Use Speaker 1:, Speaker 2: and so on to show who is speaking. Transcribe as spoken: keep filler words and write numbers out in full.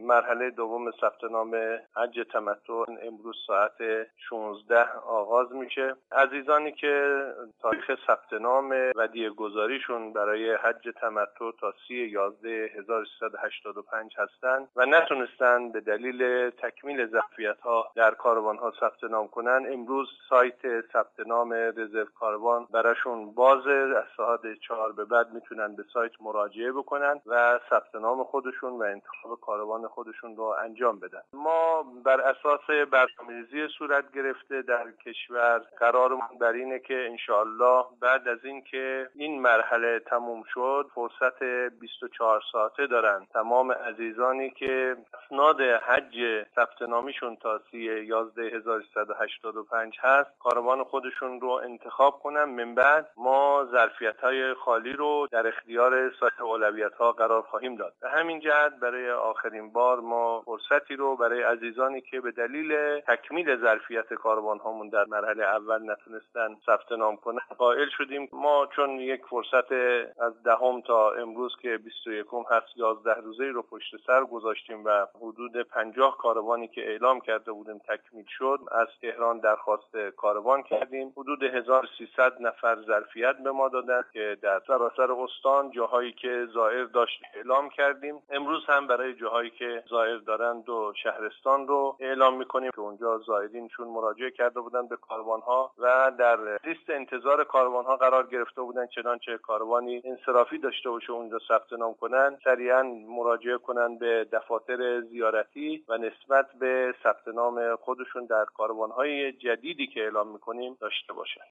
Speaker 1: مرحله دوم ثبت نام حج تمتع امروز ساعت شانزده آغاز میشه. عزیزانی که تاریخ ثبت نام ودیعه گذاریشون برای حج تمتع تا سی یازده هزار و سیصد و هشتاد و پنج هستند و نتونستن به دلیل تکمیل ظرفیت‌ها در کاروان‌ها ثبت نام کنن، امروز سایت ثبت نام رزرو کاروان براشون بازه. از ساعت چهار به بعد میتونن به سایت مراجعه بکنن و ثبت نام خودشون و انتخاب کاروان خودشون رو انجام بدن. ما بر اساس برنامه‌ریزی صورت گرفته در کشور قرارمون بر اینه که انشاءالله بعد از این که این مرحله تموم شد فرصت بیست و چهار ساعته دارن تمام عزیزانی که اسناد حج ثبت نامیشون تا سی یازده هزار و سیصد و هشتاد و پنج هست کاروان خودشون رو انتخاب کنن. من بعد ما ظرفیت‌های خالی رو در اختیار سایت اولویت‌ها قرار خواهیم داد. به همین جهت برای آخرین بار ما فرصتی رو برای عزیزانی که به دلیل تکمیل ظرفیت کاروان‌هامون در مرحله اول نتونستن ثبت نام کنن قائل شدیم. ما چون یک فرصت از دهم تا امروز که بیست و یکم هست یازده روزه رو پشت سر گذاشتیم و حدود پنجاه کاروانی که اعلام کرده بودیم تکمیل شد، از تهران درخواست کاروان کردیم. حدود هزار و سیصد نفر ظرفیت به ما دادن که در سراسر استان جاهایی که زائر داشت اعلام کردیم. امروز هم برای جاهایی که زائر دارند و شهرستان رو اعلام میکنیم که اونجا زائرینشون مراجعه کرده بودن به کاروان‌ها و در لیست انتظار کاروان‌ها قرار گرفته بودن، چنانچه کاروانی انصرافی داشته باشه اونجا ثبت نام کنن سریعا مراجعه کنن به دفاتر زیارتی و نسبت به ثبت نام خودشون در کاروان‌های جدیدی که اعلام میکنیم داشته باشن.